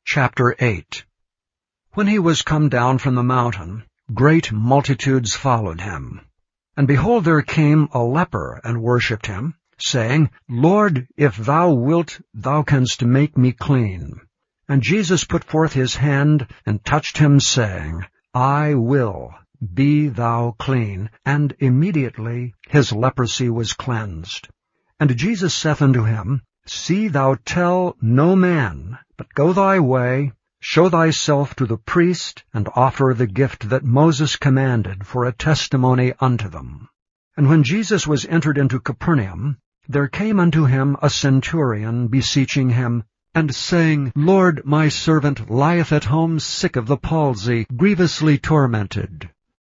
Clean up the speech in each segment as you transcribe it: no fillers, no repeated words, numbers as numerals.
Chapter 8. When he was come down from the mountain, great multitudes followed him. And behold, there came a leper and worshipped him, saying, Lord, if thou wilt, thou canst make me clean. And Jesus put forth his hand and touched him, saying, I will, be thou clean. And immediately his leprosy was cleansed. And Jesus saith unto him, See thou tell no man, but go thy way, show thyself to the priest, and offer the gift that Moses commanded for a testimony unto them. And when Jesus was entered into Capernaum, there came unto him a centurion, beseeching him, and saying, Lord, my servant lieth at home sick of the palsy, grievously tormented.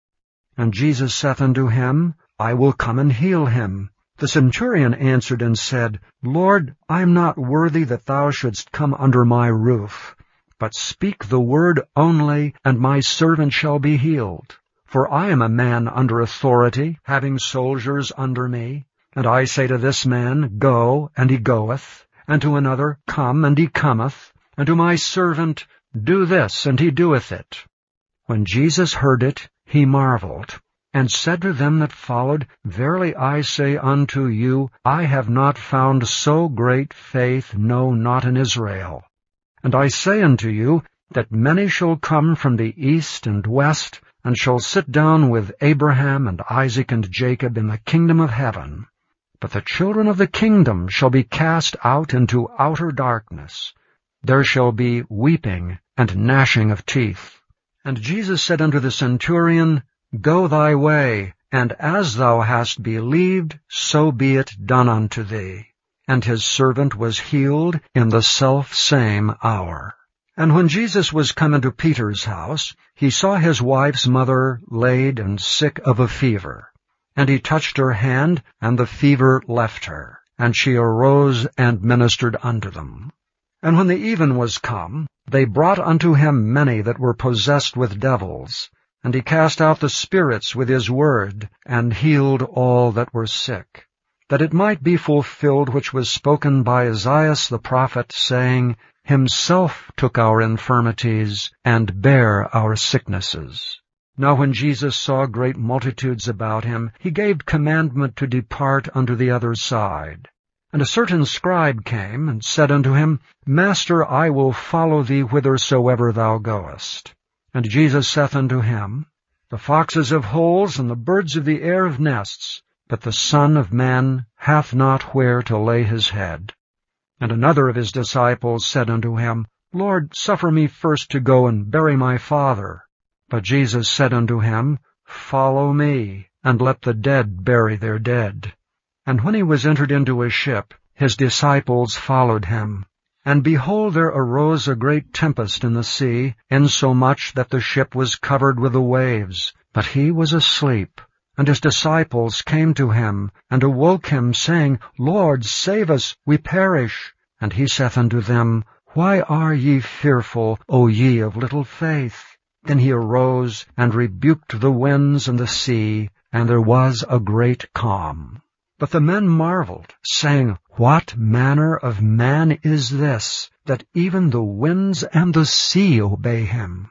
And Jesus saith unto him, I will come and heal him. The centurion answered and said, Lord, I am not worthy that thou shouldst come under my roof, but speak the word only, and my servant shall be healed. For I am a man under authority, having soldiers under me. And I say to this man, Go, and he goeth, and to another, Come, and he cometh, and to my servant, Do this, and he doeth it. When Jesus heard it, he marveled, and said to them that followed, Verily I say unto you, I have not found so great faith, no, not in Israel. And I say unto you, that many shall come from the east and west, and shall sit down with Abraham and Isaac and Jacob in the kingdom of heaven. But the children of the kingdom shall be cast out into outer darkness. There shall be weeping and gnashing of teeth. And Jesus said unto the centurion, Go thy way, and as thou hast believed, so be it done unto thee. And his servant was healed in the selfsame hour. And when Jesus was come into Peter's house, he saw his wife's mother laid and sick of a fever. And he touched her hand, and the fever left her, and she arose and ministered unto them. And when the even was come, they brought unto him many that were possessed with devils. And he cast out the spirits with his word, and healed all that were sick, that it might be fulfilled which was spoken by Esaias the prophet, saying, Himself took our infirmities, and bare our sicknesses. Now when Jesus saw great multitudes about him, he gave commandment to depart unto the other side. And a certain scribe came, and said unto him, Master, I will follow thee whithersoever thou goest. And Jesus saith unto him, The foxes have holes, and the birds of the air have nests, but the Son of Man hath not where to lay his head. And another of his disciples said unto him, Lord, suffer me first to go and bury my father. But Jesus said unto him, Follow me, and let the dead bury their dead. And when he was entered into a ship, his disciples followed him. And behold, there arose a great tempest in the sea, insomuch that the ship was covered with the waves. But he was asleep. And his disciples came to him, and awoke him, saying, Lord, save us, we perish. And he saith unto them, Why are ye fearful, O ye of little faith? Then he arose, and rebuked the winds and the sea, and there was a great calm. But the men marveled, saying, What manner of man is this, that even the winds and the sea obey him?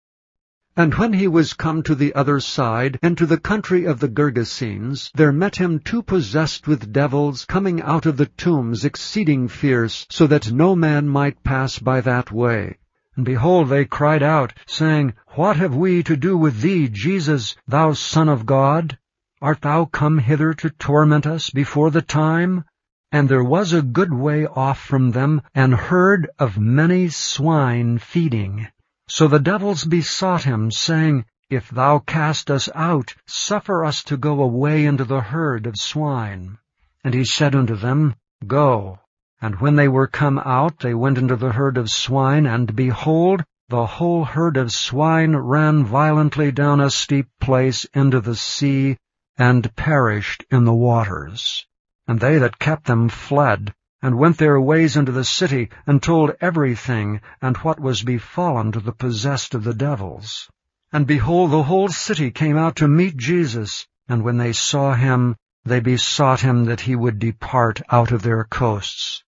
And when he was come to the other side, and to the country of the Gergesenes, there met him two possessed with devils, coming out of the tombs exceeding fierce, so that no man might pass by that way. And behold, they cried out, saying, What have we to do with thee, Jesus, thou Son of God? Art thou come hither to torment us before the time? And there was a good way off from them an herd of many swine feeding. So the devils besought him, saying, If thou cast us out, suffer us to go away into the herd of swine. And he said unto them, Go. And when they were come out, they went into the herd of swine, and behold, the whole herd of swine ran violently down a steep place into the sea, and perished in the waters. And they that kept them fled, and went their ways into the city, and told everything, and what was befallen to the possessed of the devils. And behold, the whole city came out to meet Jesus, and when they saw him, they besought him that he would depart out of their coasts.